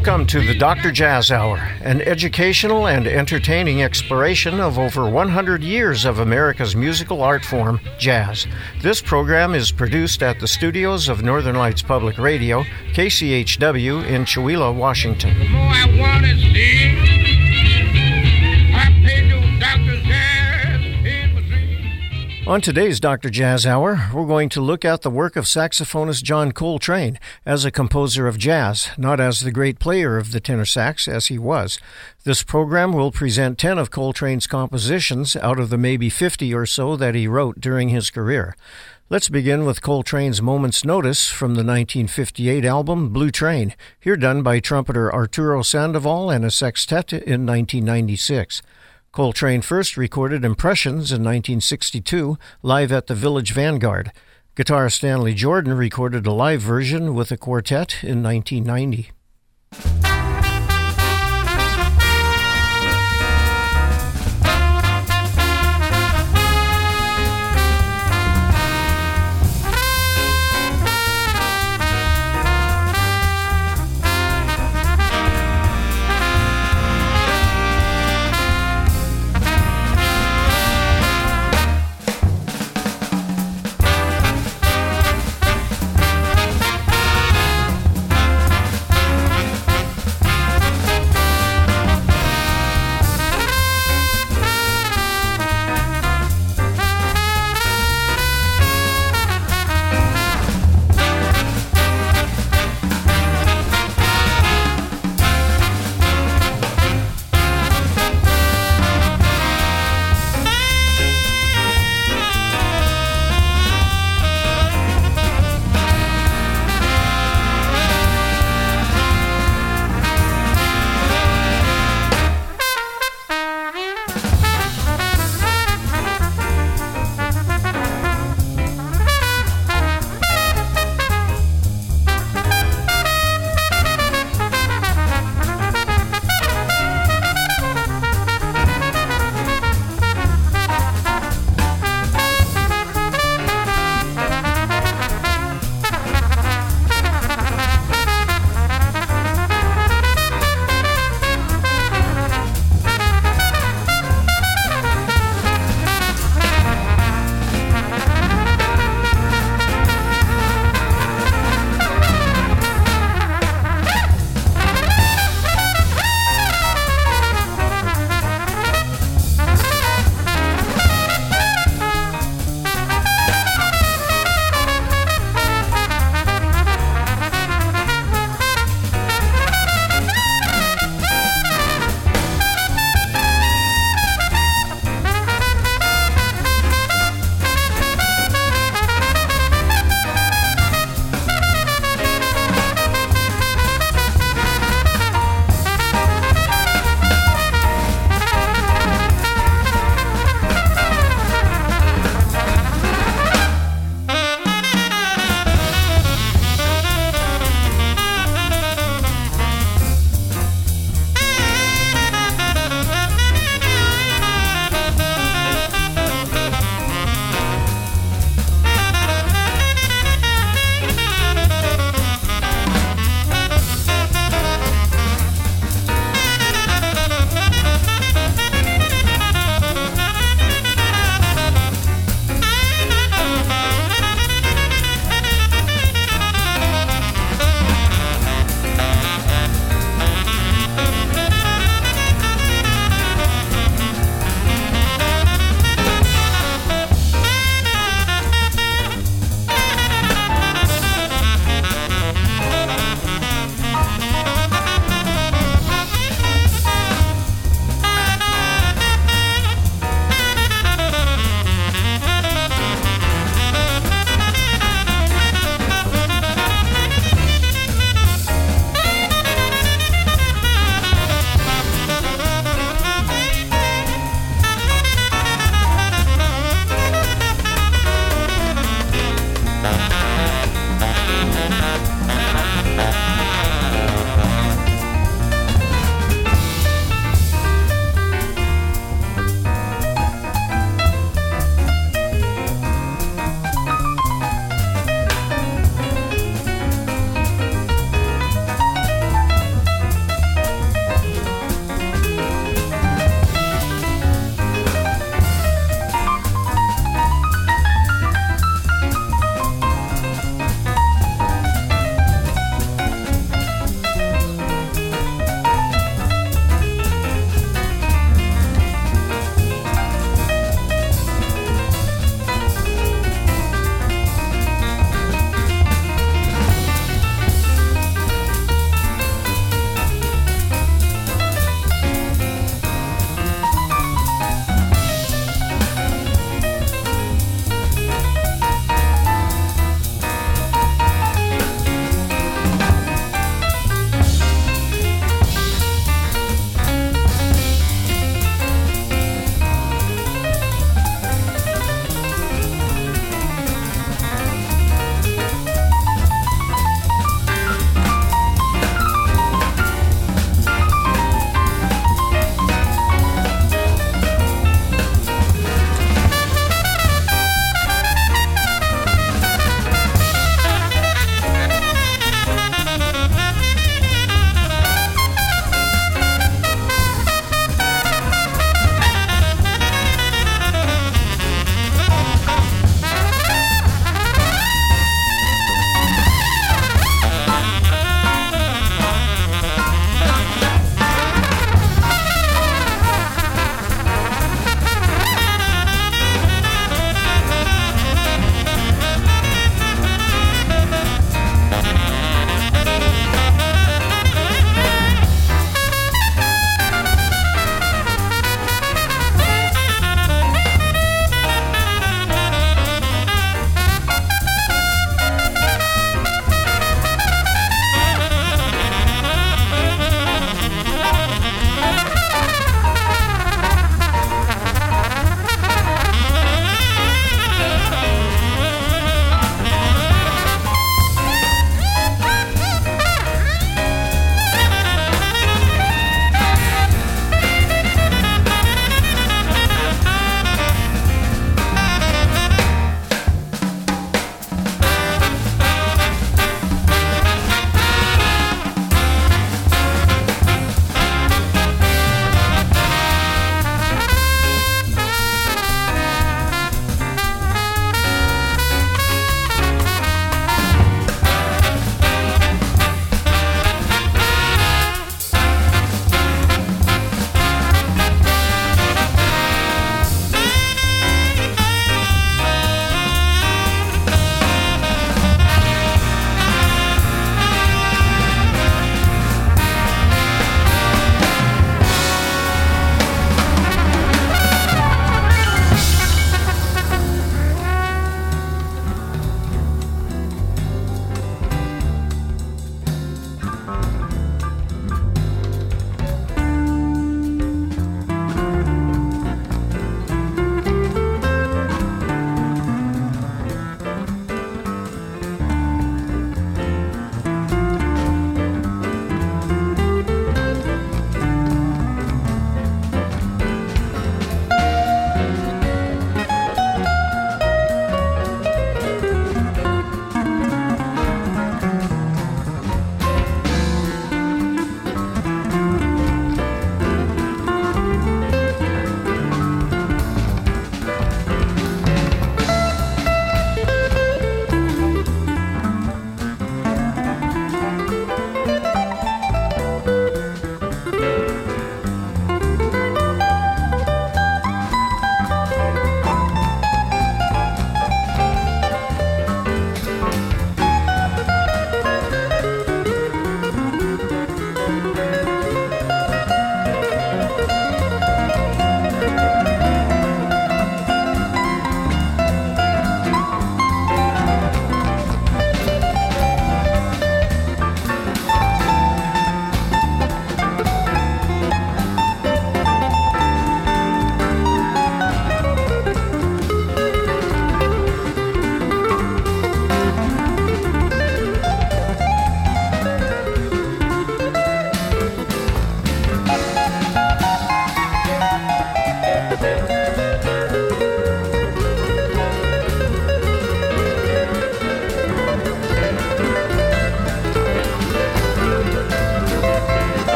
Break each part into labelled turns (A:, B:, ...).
A: Welcome to the Dr. Jazz Hour, an educational and entertaining exploration of over 100 years of America's musical art form, jazz. This program is produced at the studios of Northern Lights Public Radio, KCHW in Chewelah, Washington.
B: The more I want to see, I pay no Dr. Jazz in my dreams.
A: On today's Dr. Jazz Hour, we're going to look at the work of saxophonist John Coltrane as a composer of jazz, not as the great player of the tenor sax as he was. This program will present 10 of Coltrane's compositions out of the maybe 50 or so that he wrote during his career. Let's begin with Coltrane's Moment's Notice from the 1958 album Blue Train, here done by trumpeter Arturo Sandoval and a sextet in 1996. Coltrane first recorded Impressions in 1962, live at the Village Vanguard. Guitarist Stanley Jordan recorded a live version with a quartet in 1990.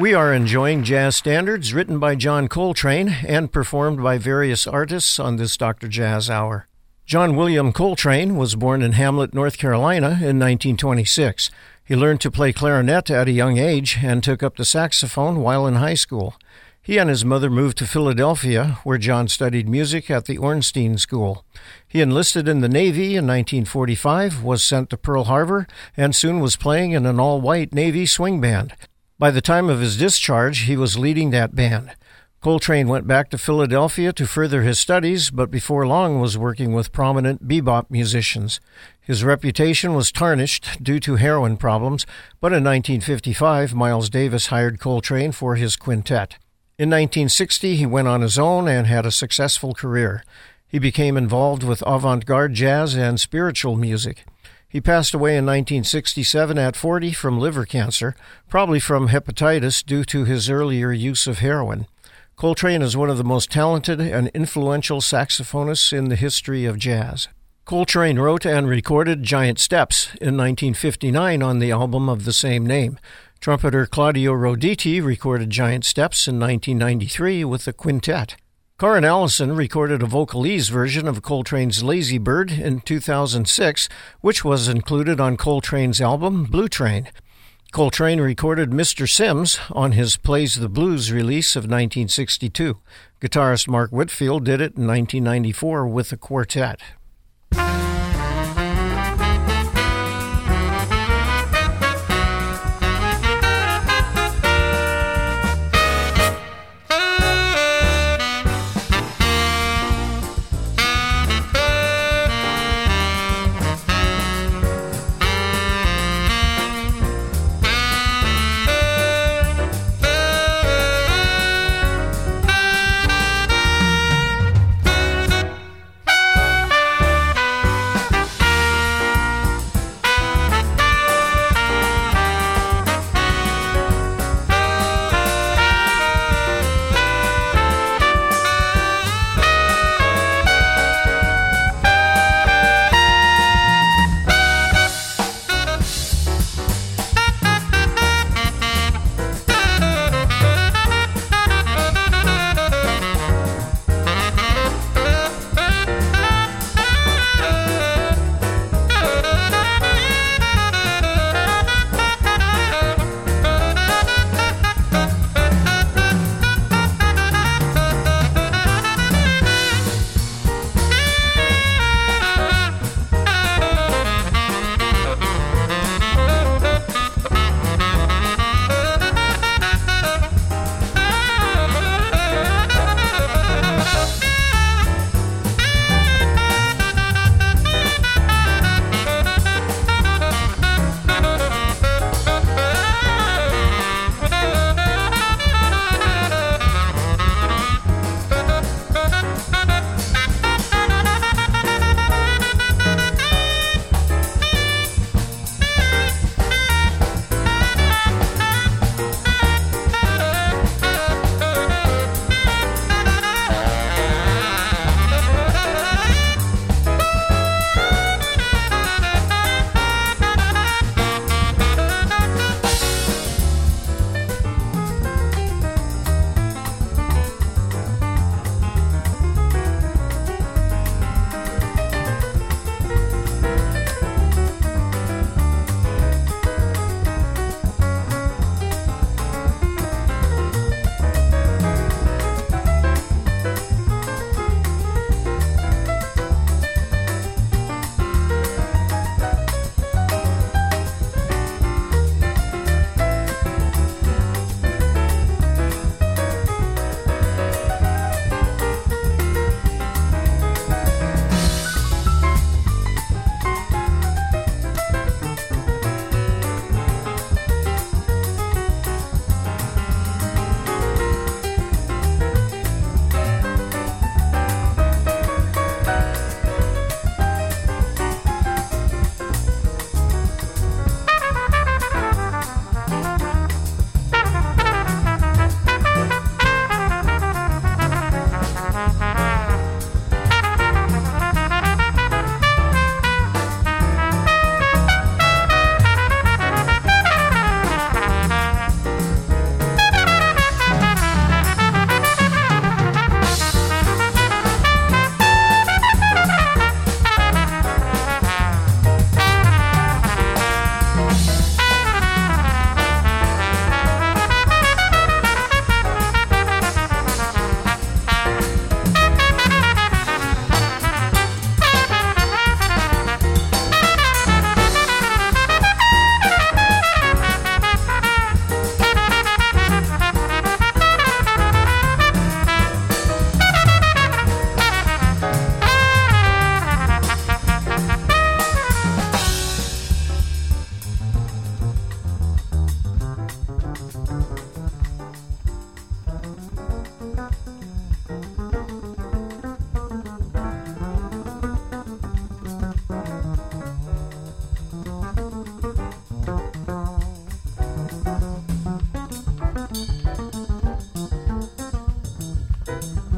A: We are enjoying jazz standards written by John Coltrane and performed by various artists on this Dr. Jazz Hour. John William Coltrane was born in Hamlet, North Carolina in 1926. He learned to play clarinet at a young age and took up the saxophone while in high school. He and his mother moved to Philadelphia, where John studied music at the Ornstein School. He enlisted in the Navy in 1945, was sent to Pearl Harbor, and soon was playing in an all-white Navy swing band. By the time of his discharge, he was leading that band. Coltrane went back to Philadelphia to further his studies, but before long was working with prominent bebop musicians. His reputation was tarnished due to heroin problems, but in 1955, Miles Davis hired Coltrane for his quintet. In 1960, he went on his own and had a successful career. He became involved with avant-garde jazz and spiritual music. He passed away in 1967 at 40 from liver cancer, probably from hepatitis due to his earlier use of heroin. Coltrane is one of the most talented and influential saxophonists in the history of jazz. Coltrane wrote and recorded Giant Steps in 1959 on the album of the same name. Trumpeter Claudio Roditi recorded Giant Steps in 1993 with the quintet. Corin Allison recorded a vocalese version of Coltrane's Lazy Bird in 2006, which was included on Coltrane's album Blue Train. Coltrane recorded Mr. Sims on his Plays the Blues release of 1962. Guitarist Mark Whitfield did it in 1994 with a quartet.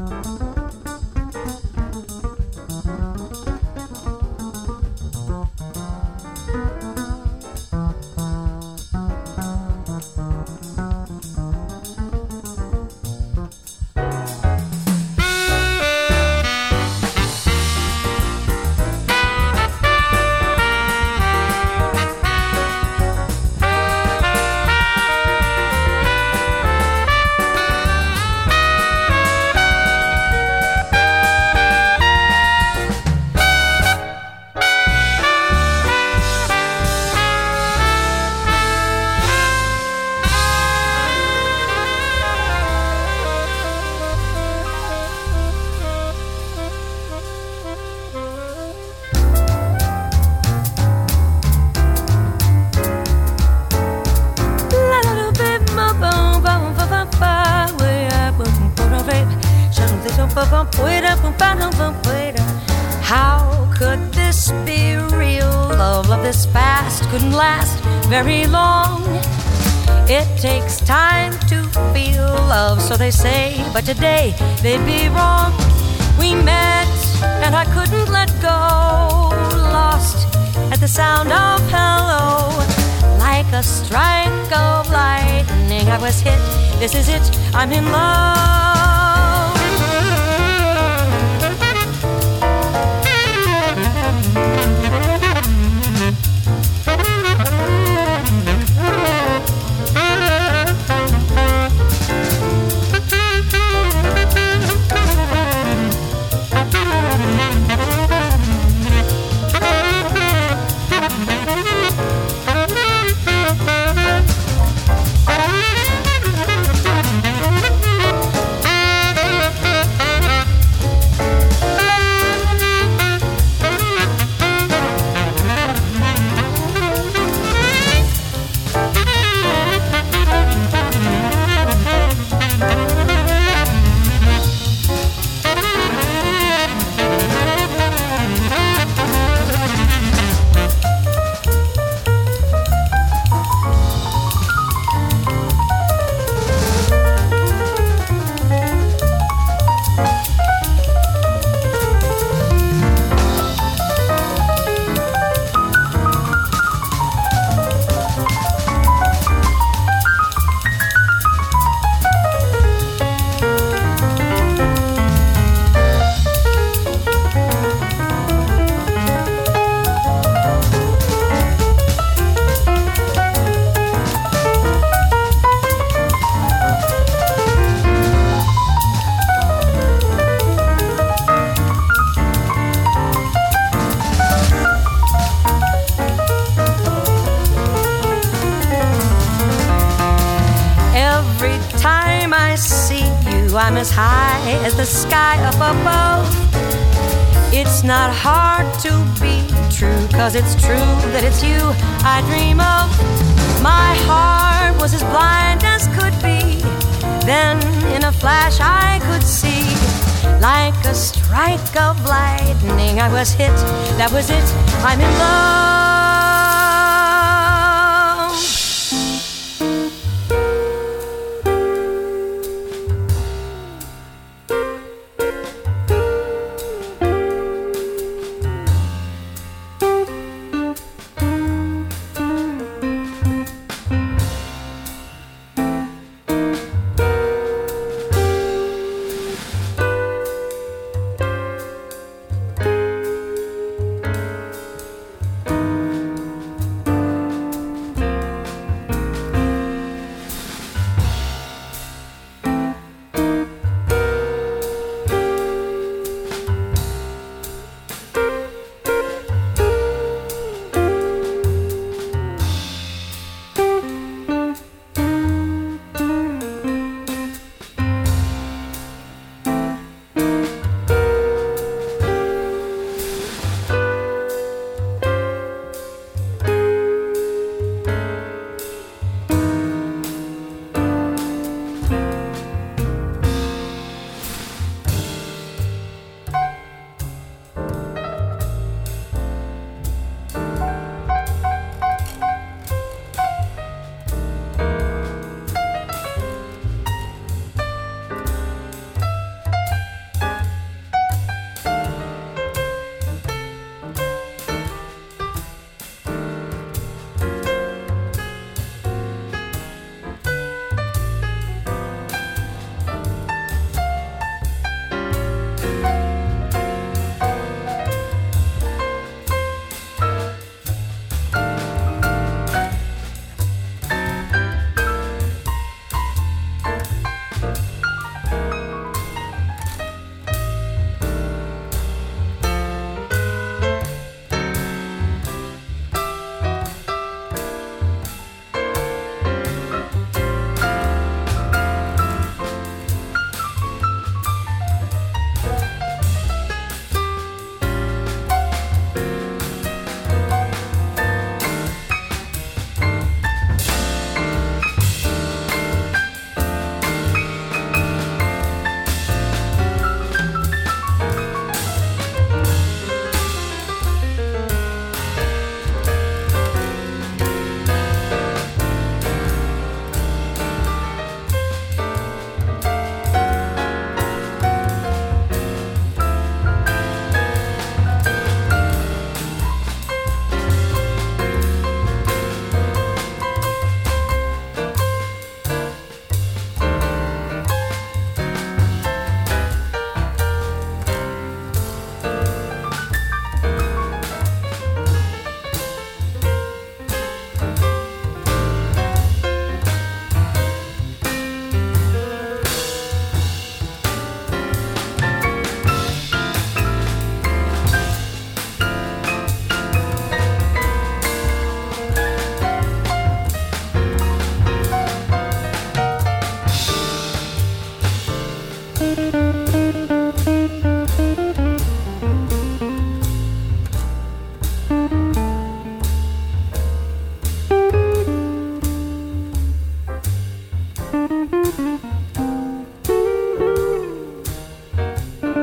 C: How could this be real? Love this fast couldn't last very long. It takes time to feel love, so they say, but today they'd be wrong. We met and I couldn't let go, lost at the sound of hello. Like a strike of lightning I was hit, this is it, I'm in love. I'm as high as the sky up above. It's not hard to be true, 'cause it's true that it's you I dream of. My heart was as blind as could be. Then in a flash I could see. Like a strike of lightning I was hit, that was it, I'm in love.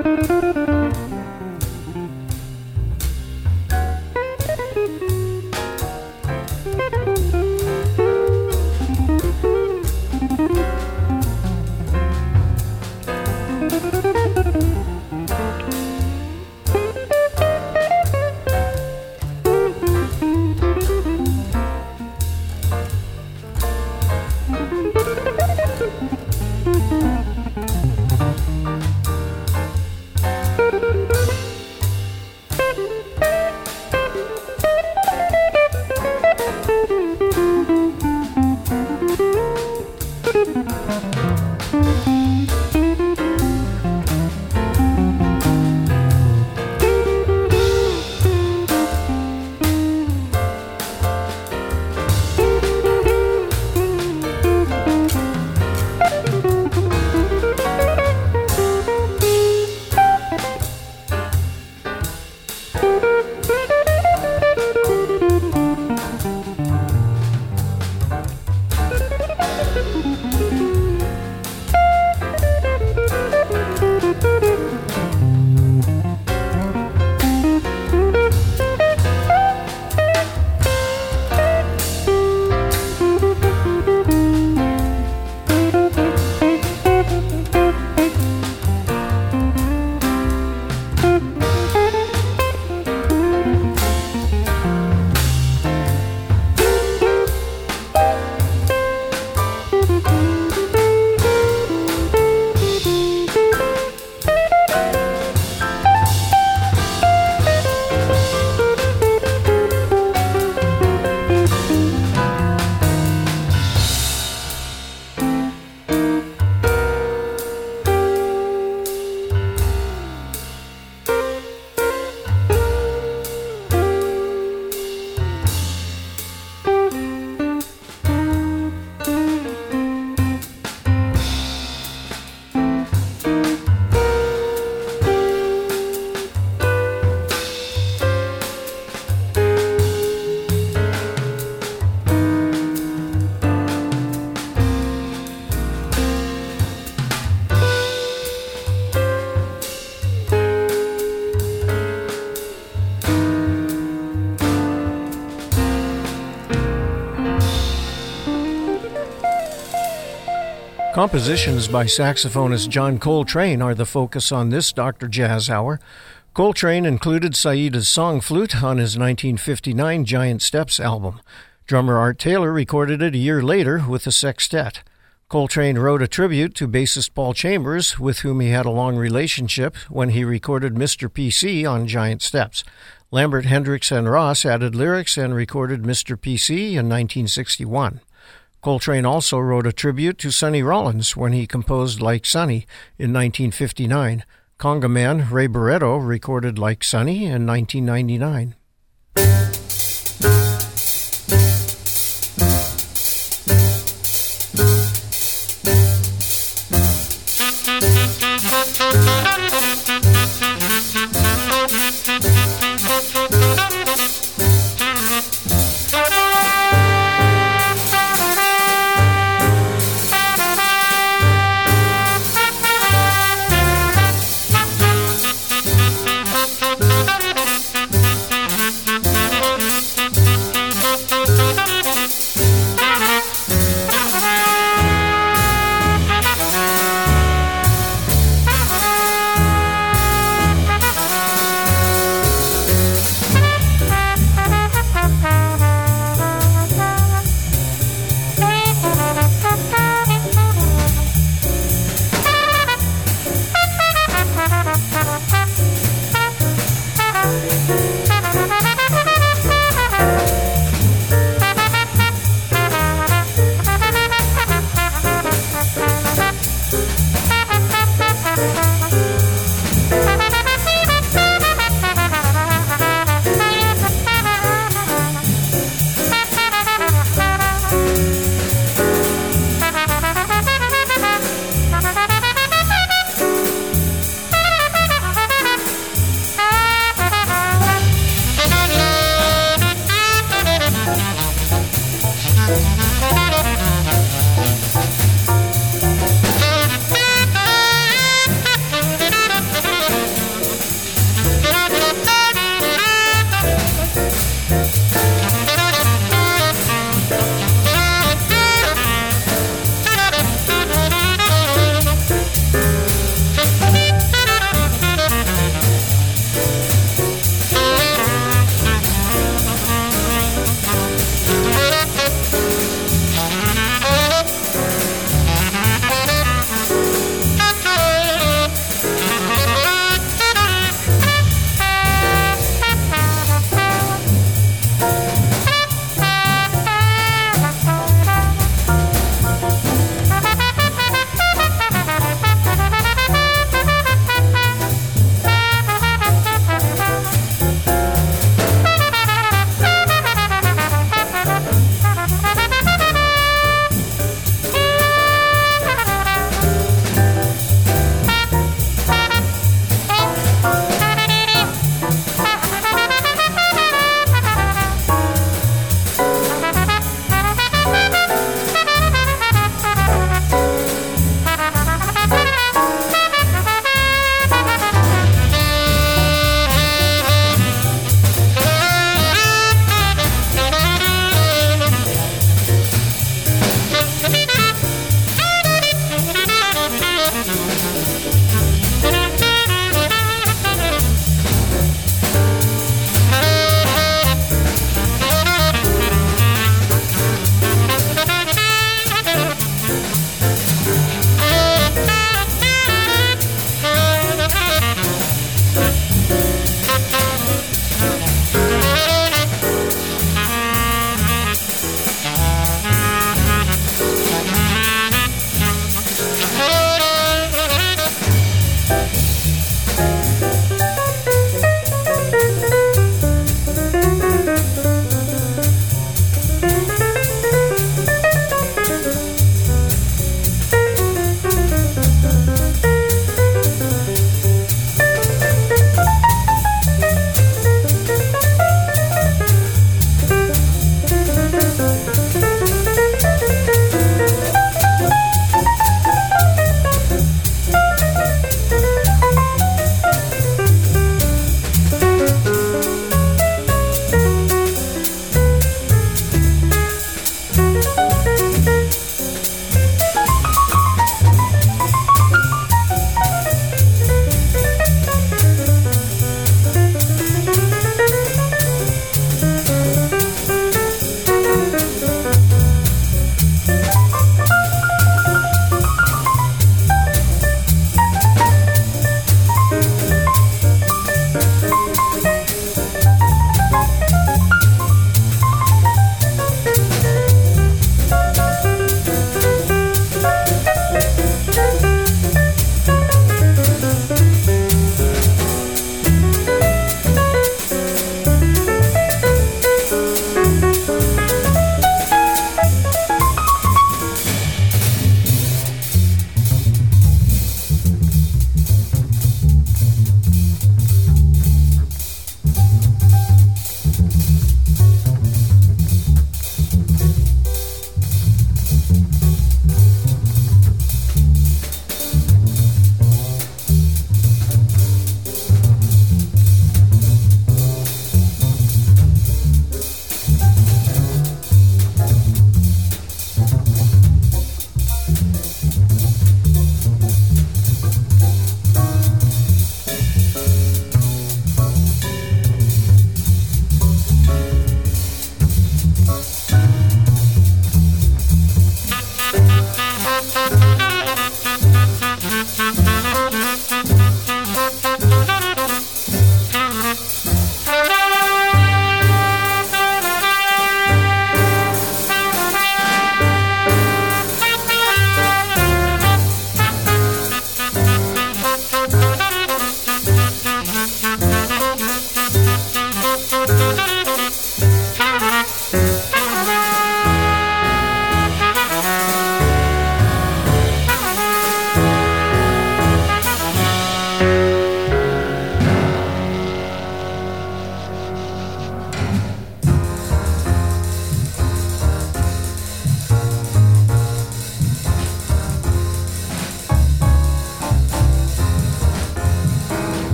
A: Compositions by saxophonist John Coltrane are the focus on this Dr. Jazz Hour. Coltrane included Saida's Song Flute on his 1959 Giant Steps album. Drummer Art Taylor recorded it a year later with a sextet. Coltrane wrote a tribute to bassist Paul Chambers, with whom he had a long relationship, when he recorded Mr. PC on Giant Steps. Lambert, Hendricks, and Ross added lyrics and recorded Mr. PC in 1961. Coltrane also wrote a tribute to Sonny Rollins when he composed Like Sonny in 1959. Conga man Ray Barretto recorded Like Sonny in 1999.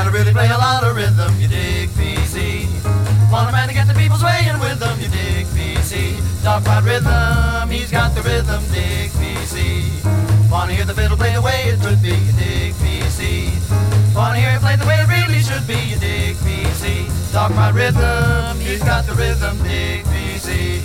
D: to really play a lot of rhythm, you dig, PC. Want a man to get the people swaying with them, you dig, PC. Talk about rhythm, he's got the rhythm, dig, PC. Want to hear the fiddle play the way it could be, you dig, PC. Want to hear it play the way it really should be, you dig, PC. Talk about rhythm, he's got the rhythm, dig, PC.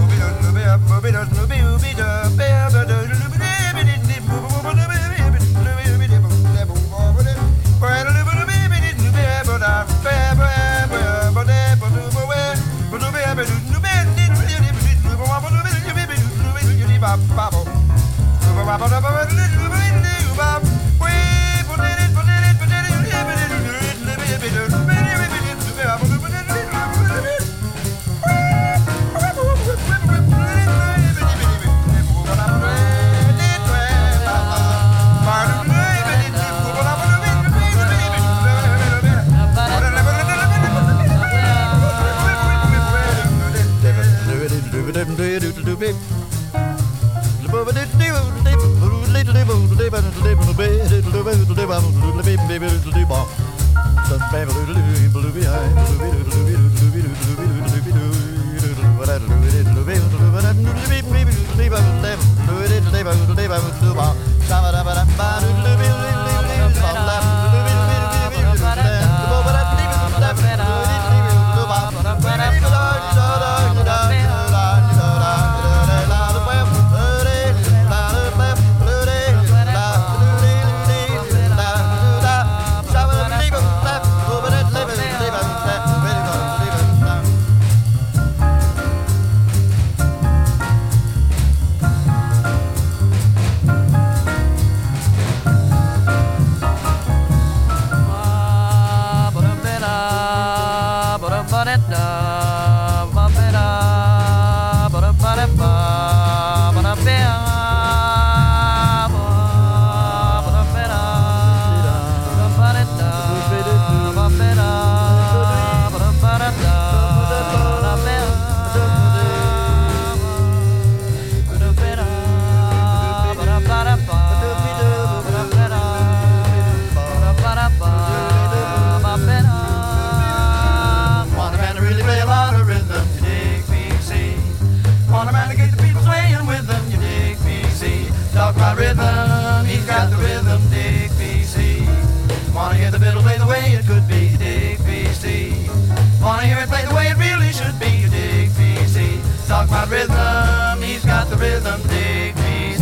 D: Rhythm, he's got the rhythm, dig me,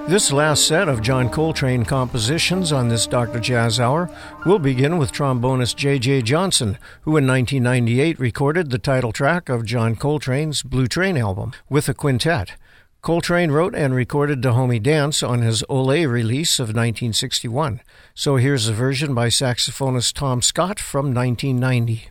A: This last set of John Coltrane compositions on this Dr. Jazz Hour will begin with trombonist J.J. Johnson, who in 1998 recorded the title track of John Coltrane's Blue Train album with a quintet. Coltrane wrote and recorded Dahomey Dance on his Olé release of 1961. So here's a version by saxophonist Tom Scott from 1990.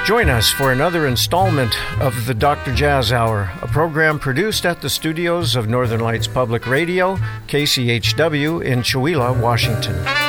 A: Join us for another installment of the Dr. Jazz Hour, a program produced at the studios of Northern Lights Public Radio, KCHW in Chewelah, Washington.